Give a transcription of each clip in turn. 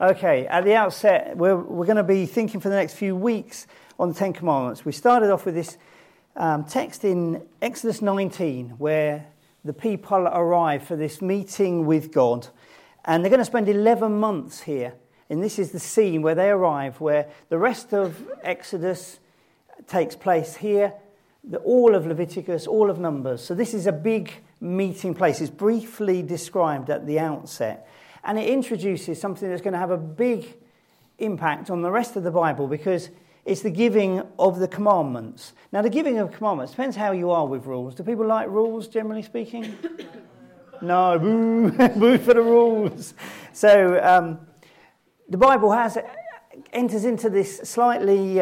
Okay, at the outset, we're going to be thinking for the next few weeks on the Ten Commandments. We started off with this text in Exodus 19, where the people arrive for this meeting with God, and they're going to spend 11 months here. And this is the scene where they arrive, where the rest of Exodus takes place here, all of Leviticus, all of Numbers. So this is a big meeting place. It's briefly described at the outset. And it introduces something that's going to have a big impact on the rest of the Bible, because it's the giving of the commandments. Now, the giving of commandments depends how you are with rules. Do people like rules, generally speaking? No, boo, boo for the rules. So the Bible enters into this slightly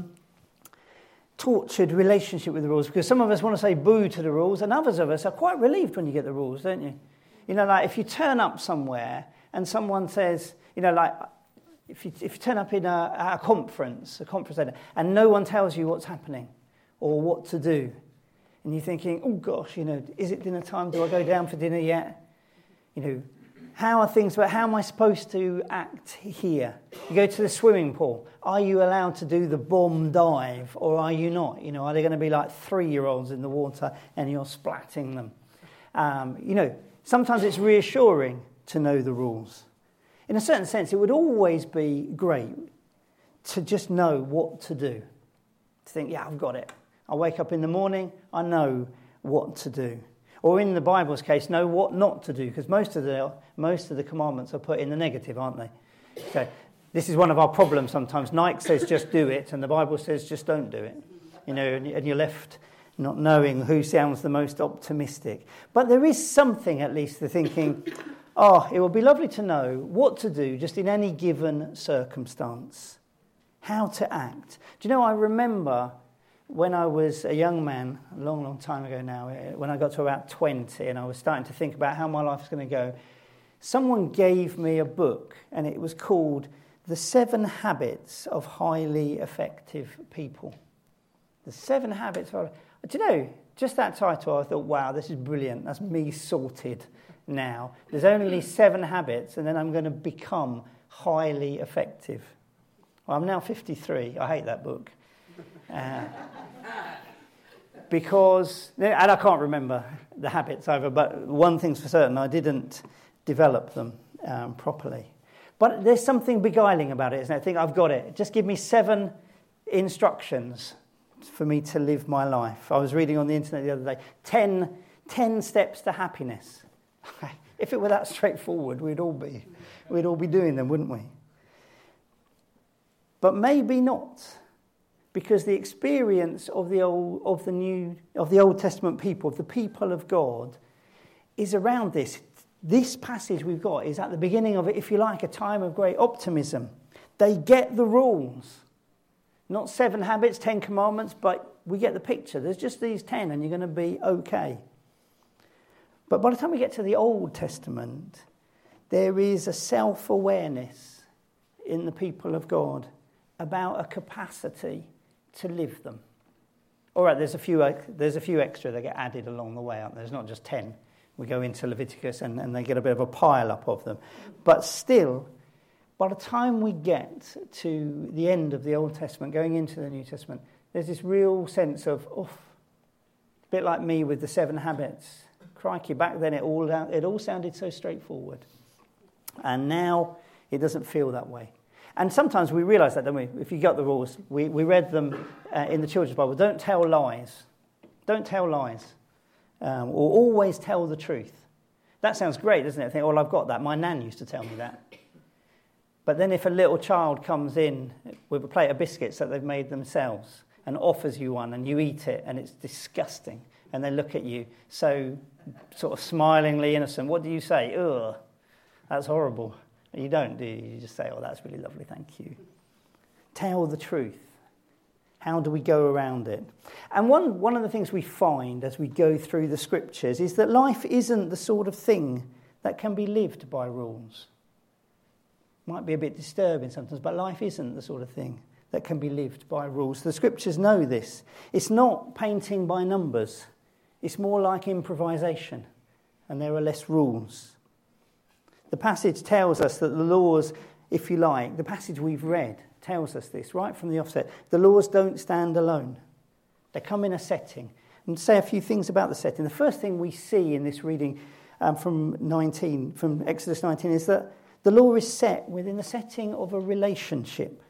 tortured relationship with the rules, because some of us want to say boo to the rules, and others of us are quite relieved when you get the rules, don't you? You know, like if you turn up somewhere and someone says, you know, like if you turn up in a conference center, and no one tells you what's happening or what to do, and you're thinking, oh gosh, you know, is it dinner time? Do I go down for dinner yet? You know, how are things, but how am I supposed to act here? You go to the swimming pool. Are you allowed to do the bomb dive, or are you not? You know, are they going to be like 3-year-olds in the water and you're splatting them? You know, sometimes it's reassuring to know the rules. In a certain sense, it would always be great to just know what to do. To think, yeah, I've got it. I wake up in the morning, I know what to do. Or in the Bible's case, know what not to do, because most of the commandments are put in the negative, aren't they? So this is one of our problems sometimes. Nike says just do it, and the Bible says just don't do it. You know, and you're left not knowing who sounds the most optimistic. But there is something, at least, to thinking, it would be lovely to know what to do just in any given circumstance, how to act. Do you know, I remember when I was a young man, a long, long time ago now, when I got to about 20 and I was starting to think about how my life was going to go, someone gave me a book, and it was called The 7 Habits of Highly Effective People. The 7 Habits of... Do you know, just that title, I thought, wow, this is brilliant. That's me sorted now. There's only 7 habits, and then I'm going to become highly effective. Well, I'm now 53. I hate that book. Because, and I can't remember the habits either, but one thing's for certain, I didn't develop them properly. But there's something beguiling about it, isn't it? I think I've got it. Just give me 7 instructions for me to live my life. I was reading on the internet the other day, 10 steps to happiness. If it were that straightforward, we'd all be doing them, wouldn't we? But maybe not, because the experience of the Old Testament people, of the people of God, is around this. This passage we've got is at the beginning of, if you like, a time of great optimism. They get the rules. Not 7 habits, 10 commandments, but we get the picture. There's just these 10 and you're going to be okay. But by the time we get to the Old Testament, there is a self-awareness in the people of God about a capacity to live them. All right, there's a few extra that get added along the way, aren't there? There's not just 10. We go into Leviticus and they get a bit of a pile-up of them. But still, by the time we get to the end of the Old Testament, going into the New Testament, there's this real sense of, a bit like me with the 7 habits. Crikey, back then it all sounded so straightforward. And now it doesn't feel that way. And sometimes we realise that, don't we? If you got the rules, we read them in the Children's Bible. Don't tell lies. Don't tell lies. Or always tell the truth. That sounds great, doesn't it? I think, I've got that. My nan used to tell me that. But then if a little child comes in with a plate of biscuits that they've made themselves and offers you one and you eat it and it's disgusting and they look at you so sort of smilingly innocent, what do you say? Ugh, that's horrible. You don't, do you? You just say, that's really lovely, thank you. Tell the truth. How do we go around it? And one of the things we find as we go through the scriptures is that life isn't the sort of thing that can be lived by rules. Might be a bit disturbing sometimes, but life isn't the sort of thing that can be lived by rules. The scriptures know this. It's not painting by numbers. It's more like improvisation, and there are less rules. The passage tells us that the laws if you like, the passage we've read tells us this right from the offset. The laws don't stand alone. They come in a setting. And say a few things about the setting. The first thing we see in this reading from Exodus 19, is that the law is set within the setting of a relationship.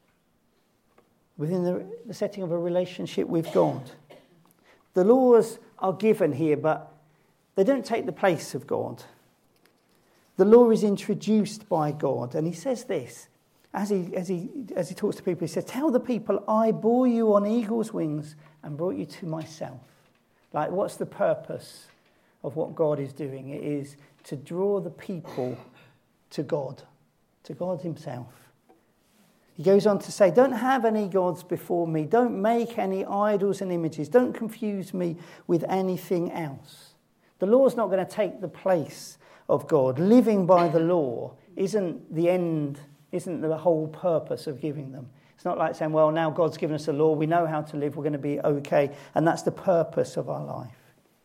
Within the setting of a relationship with God. The laws are given here, but they don't take the place of God. The law is introduced by God, and he says this, as he talks to people, he says, "Tell the people, I bore you on eagle's wings and brought you to myself." Like, what's the purpose of what God is doing? It is to draw the people to God himself. He goes on to say, don't have any gods before me. Don't make any idols and images. Don't confuse me with anything else. The law's not going to take the place of God. Living by the law isn't the end, isn't the whole purpose of giving them. It's not like saying, well, now God's given us a law, we know how to live, we're going to be okay, and that's the purpose of our life.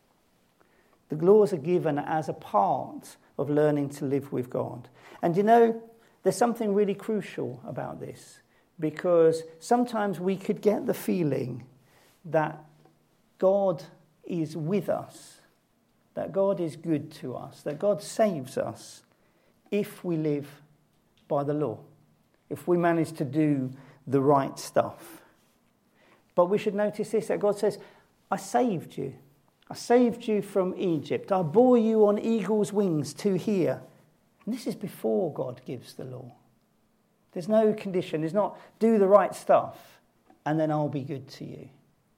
The laws are given as a part of learning to live with God. And you know, there's something really crucial about this, because sometimes we could get the feeling that God is with us, that God is good to us, that God saves us if we live by the law, if we manage to do the right stuff. But we should notice this, that God says, I saved you. I saved you from Egypt. I bore you on eagle's wings to here. And this is before God gives the law. There's no condition. There's not do the right stuff and then I'll be good to you.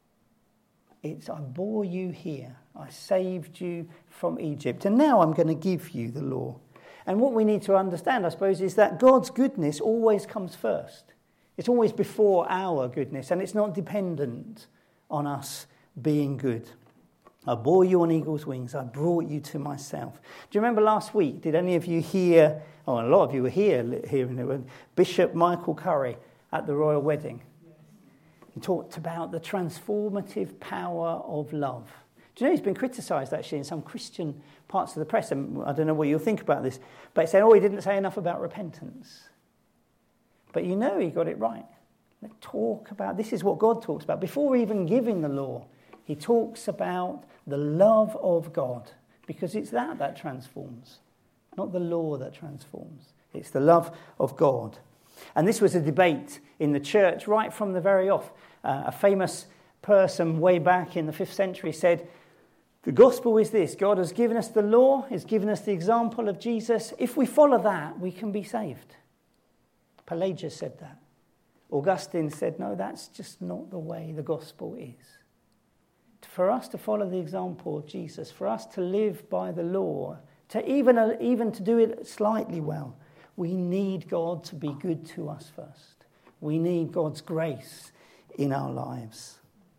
It's I bore you here. I saved you from Egypt. And now I'm going to give you the law. And what we need to understand, I suppose, is that God's goodness always comes first. It's always before our goodness, and it's not dependent on us being good. I bore you on eagle's wings. I brought you to myself. Do you remember last week? Did any of you hear, a lot of you were hearing Bishop Michael Curry at the royal wedding? He talked about the transformative power of love. Do you know he's been criticised actually in some Christian parts of the press, and I don't know what you'll think about this, but he said, he didn't say enough about repentance. But you know he got it right. Let's talk about, this is what God talks about. Before even giving the law, he talks about the love of God, because it's that transforms, not the law that transforms. It's the love of God. And this was a debate in the church right from the very off. A famous person way back in the 5th century said, the gospel is this: God has given us the law, has given us the example of Jesus. If we follow that, we can be saved. Pelagius said that. Augustine said, no, that's just not the way the gospel is. For us to follow the example of Jesus, for us to live by the law, to even to do it slightly well, we need God to be good to us first. We need God's grace in our lives.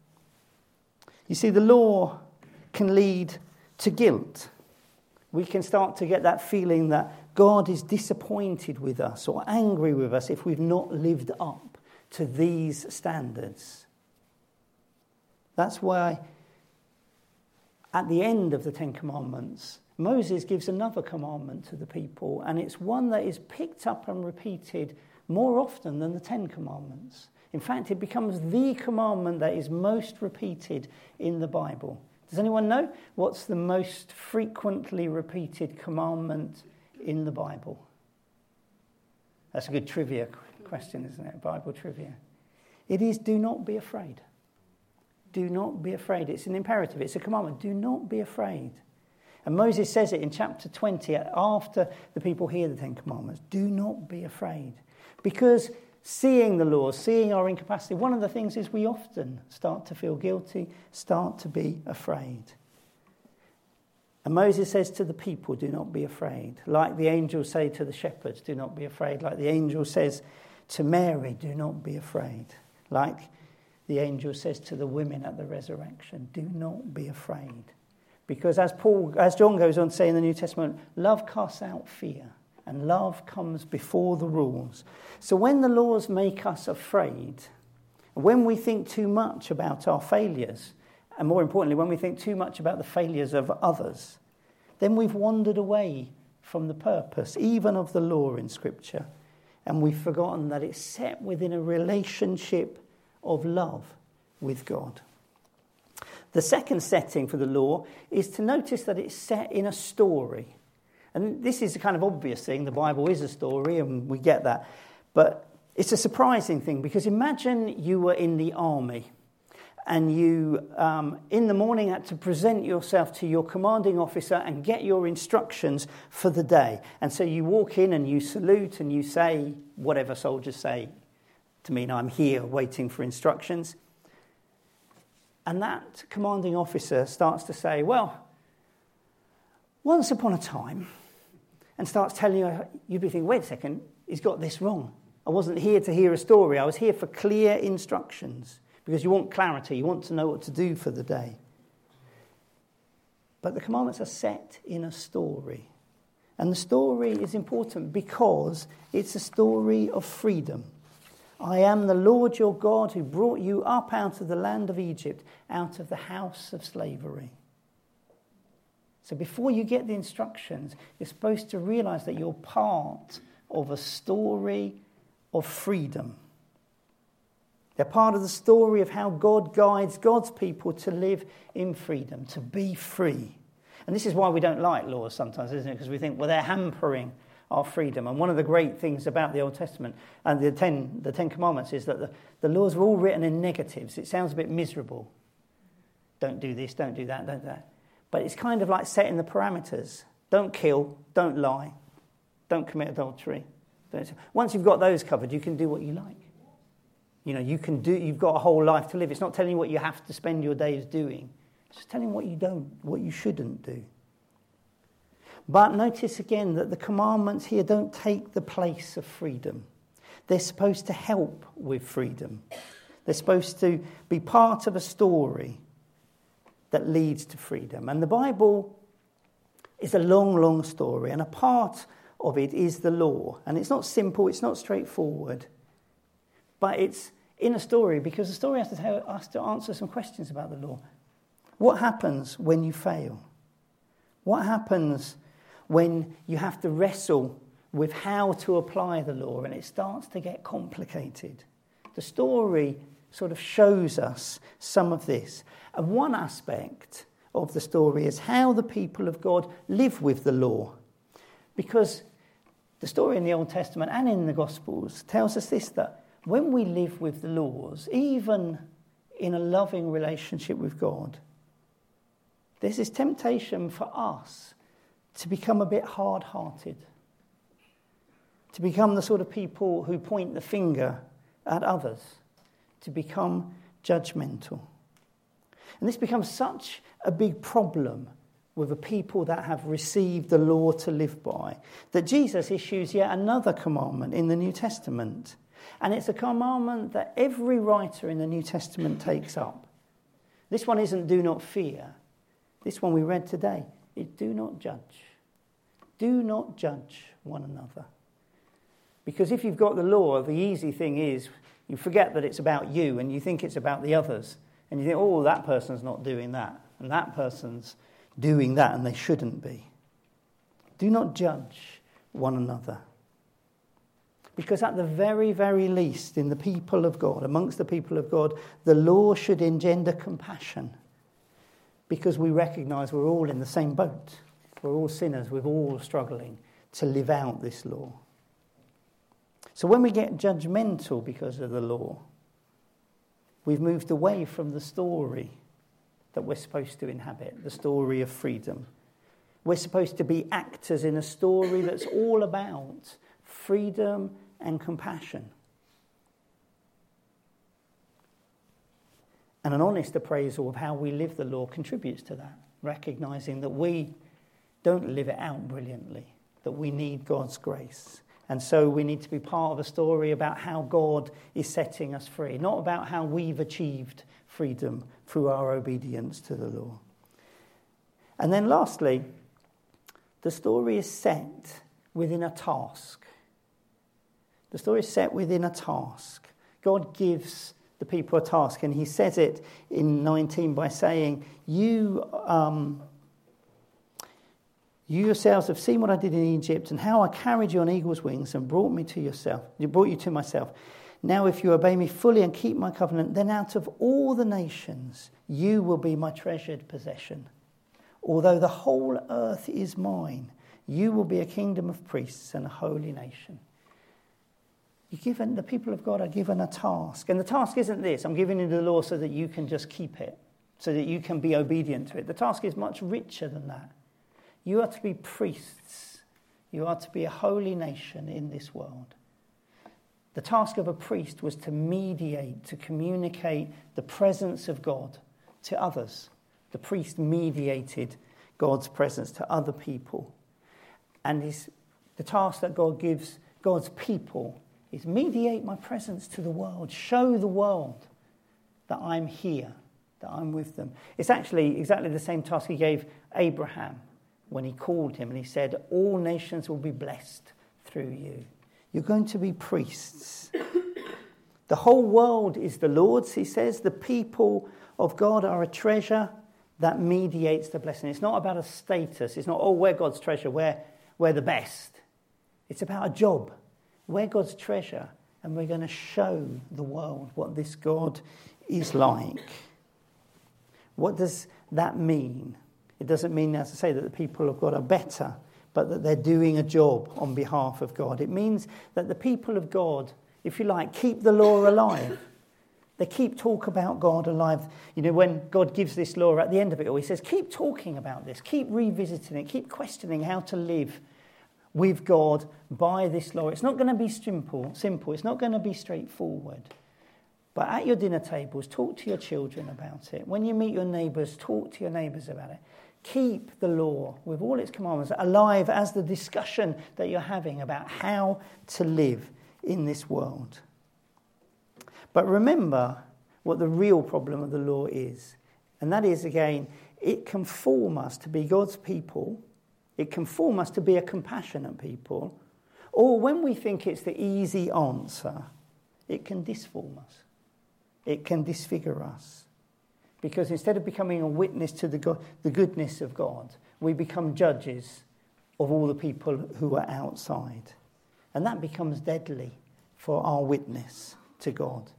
You see, the law can lead to guilt. We can start to get that feeling that God is disappointed with us or angry with us if we've not lived up to these standards. That's why at the end of the Ten Commandments, Moses gives another commandment to the people, and it's one that is picked up and repeated more often than the Ten Commandments. In fact, it becomes the commandment that is most repeated in the Bible. Does anyone know what's the most frequently repeated commandment in the Bible? That's a good trivia question, isn't it? Bible trivia. It is, do not be afraid. Do not be afraid. It's an imperative. It's a commandment. Do not be afraid. And Moses says it in chapter 20 after the people hear the Ten Commandments. Do not be afraid. Because seeing the laws, seeing our incapacity, one of the things is we often start to feel guilty, start to be afraid. And Moses says to the people, do not be afraid. Like the angels say to the shepherds, do not be afraid. Like the angel says to Mary, do not be afraid. Like the angel says to the women at the resurrection, do not be afraid. Because as John goes on to say in the New Testament, love casts out fear, and love comes before the rules. So when the laws make us afraid, when we think too much about our failures, and more importantly, when we think too much about the failures of others, then we've wandered away from the purpose, even of the law in Scripture. And we've forgotten that it's set within a relationship of love with God. The second setting for the law is to notice that it's set in a story. And this is a kind of obvious thing. The Bible is a story, and we get that. But it's a surprising thing, because imagine you were in the army and you, in the morning, had to present yourself to your commanding officer and get your instructions for the day. And so you walk in and you salute and you say whatever soldiers say to mean, I'm here waiting for instructions. And that commanding officer starts to say, well, once upon a time, and starts telling you, you'd be thinking, wait a second, he's got this wrong. I wasn't here to hear a story. I was here for clear instructions, because you want clarity. You want to know what to do for the day. But the commandments are set in a story. And the story is important because it's a story of freedom. I am the Lord your God who brought you up out of the land of Egypt, out of the house of slavery. So before you get the instructions, you're supposed to realize that you're part of a story of freedom. They're part of the story of how God guides God's people to live in freedom, to be free. And this is why we don't like laws sometimes, isn't it? Because we think, well, they're hampering our freedom. And one of the great things about the Old Testament and the Ten Commandments is that the laws are all written in negatives. It sounds a bit miserable. Don't do this, don't do that, don't do that. But it's kind of like setting the parameters. Don't kill, don't lie, don't commit adultery. Once you've got those covered, you can do what you like. You know, you've got a whole life to live. It's not telling you what you have to spend your days doing. It's just telling you what you shouldn't do. But notice again that the commandments here don't take the place of freedom. They're supposed to help with freedom. They're supposed to be part of a story that leads to freedom. And the Bible is a long, long story, and a part of it is the law. And it's not simple, it's not straightforward, but it's in a story because the story has to tell us to answer some questions about the law. What happens when you fail? What happens when you have to wrestle with how to apply the law and it starts to get complicated? The story sort of shows us some of this. And one aspect of the story is how the people of God live with the law. Because the story in the Old Testament and in the Gospels tells us this, that when we live with the laws, even in a loving relationship with God, there's this temptation for us to become a bit hard-hearted, to become the sort of people who point the finger at others, to become judgmental. And this becomes such a big problem with a people that have received the law to live by, that Jesus issues yet another commandment in the New Testament. And it's a commandment that every writer in the New Testament takes up. This one isn't do not fear. This one we read today is do not judge. Do not judge one another. Because if you've got the law, the easy thing is you forget that it's about you and you think it's about the others. And you think, oh, that person's not doing that. And that person's doing that and they shouldn't be. Do not judge one another. Because at the very, very least, in the people of God, amongst the people of God, the law should engender compassion. Because we recognise we're all in the same boat. We're all sinners. We're all struggling to live out this law. So when we get judgmental because of the law, we've moved away from the story that we're supposed to inhabit, the story of freedom. We're supposed to be actors in a story that's all about freedom and compassion. And an honest appraisal of how we live the law contributes to that, recognising that we don't live it out brilliantly, that we need God's grace. And so we need to be part of a story about how God is setting us free, not about how we've achieved freedom through our obedience to the law. And then lastly, the story is set within a task. The story is set within a task. God gives the people a task, and he says it in 19 by saying, you You yourselves have seen what I did in Egypt and how I carried you on eagle's wings and brought you to myself. Now if you obey me fully and keep my covenant, then out of all the nations you will be my treasured possession. Although the whole earth is mine, you will be a kingdom of priests and a holy nation. The people of God are given a task. And the task isn't this: I'm giving you the law so that you can just keep it, so that you can be obedient to it. The task is much richer than that. You are to be priests. You are to be a holy nation in this world. The task of a priest was to mediate, to communicate the presence of God to others. The priest mediated God's presence to other people. And the task that God gives God's people is mediate my presence to the world. Show the world that I'm here, that I'm with them. It's actually exactly the same task he gave Abraham when he called him and he said, all nations will be blessed through you. You're going to be priests. The whole world is the Lord's, he says. The people of God are a treasure that mediates the blessing. It's not about a status. It's not, we're God's treasure, we're the best. It's about a job. We're God's treasure, and we're going to show the world what this God is like. What does that mean? It doesn't mean, as I say, that the people of God are better, but that they're doing a job on behalf of God. It means that the people of God, if you like, keep the law alive. They keep talk about God alive. You know, when God gives this law at the end of it all, he says, keep talking about this, keep revisiting it, keep questioning how to live with God by this law. It's not going to be simple. It's not going to be straightforward. But at your dinner tables, talk to your children about it. When you meet your neighbours, talk to your neighbours about it. Keep the law with all its commandments alive as the discussion that you're having about how to live in this world. But remember what the real problem of the law is. And that is, again, it can form us to be God's people. It can form us to be a compassionate people. Or when we think it's the easy answer, it can disform us. It can disfigure us. Because instead of becoming a witness to the goodness of God, we become judges of all the people who are outside. And that becomes deadly for our witness to God.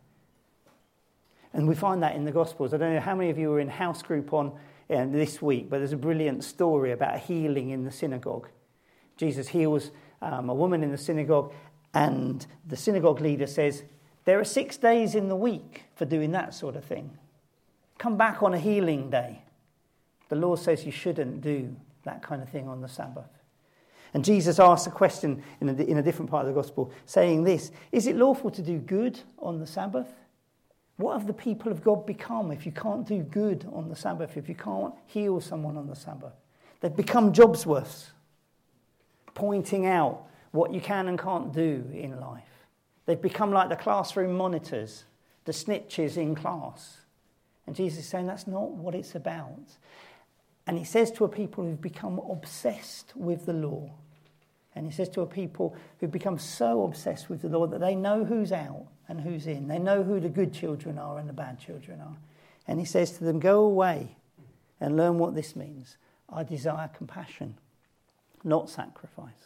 And we find that in the Gospels. I don't know how many of you were in house group on this week, but there's a brilliant story about healing in the synagogue. Jesus heals a woman in the synagogue, and the synagogue leader says, there are 6 days in the week for doing that sort of thing. Come back on a healing day. The law says you shouldn't do that kind of thing on the Sabbath. And Jesus asks a question in a different part of the Gospel, saying this: is it lawful to do good on the Sabbath? What have the people of God become if you can't do good on the Sabbath, if you can't heal someone on the Sabbath? They've become jobsworths, pointing out what you can and can't do in life. They've become like the classroom monitors, the snitches in class. And Jesus is saying that's not what it's about. And he says to a people who've become obsessed with the law, and he says to a people who've become so obsessed with the law that they know who's out and who's in. They know who the good children are and the bad children are. And he says to them, go away and learn what this means. I desire compassion, not sacrifice.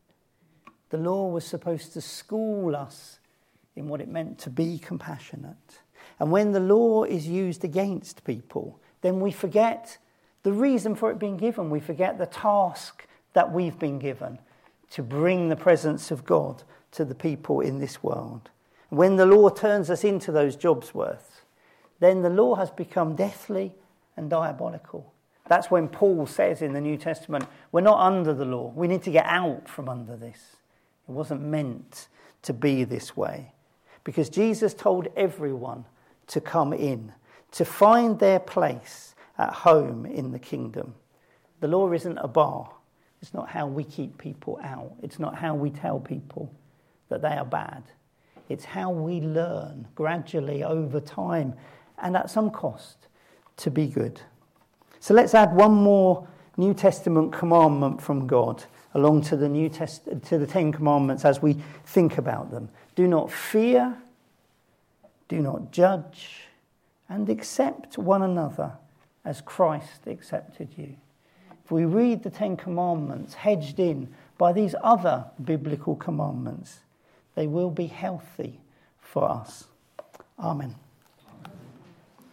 The law was supposed to school us in what it meant to be compassionate. And when the law is used against people, then we forget the reason for it being given. We forget the task that we've been given to bring the presence of God to the people in this world. When the law turns us into those jobsworths, then the law has become deathly and diabolical. That's when Paul says in the New Testament, we're not under the law. We need to get out from under this. It wasn't meant to be this way. Because Jesus told everyone to come in, to find their place at home in the kingdom. The law isn't a bar. It's not how we keep people out. It's not how we tell people that they are bad. It's how we learn gradually over time and at some cost to be good. So let's add one more New Testament commandment from God along to the 10 Commandments as we think about them. Do not fear, do not judge, and accept one another as Christ accepted you. if we read the Ten Commandments hedged in by these other biblical commandments, they will be healthy for us. Amen.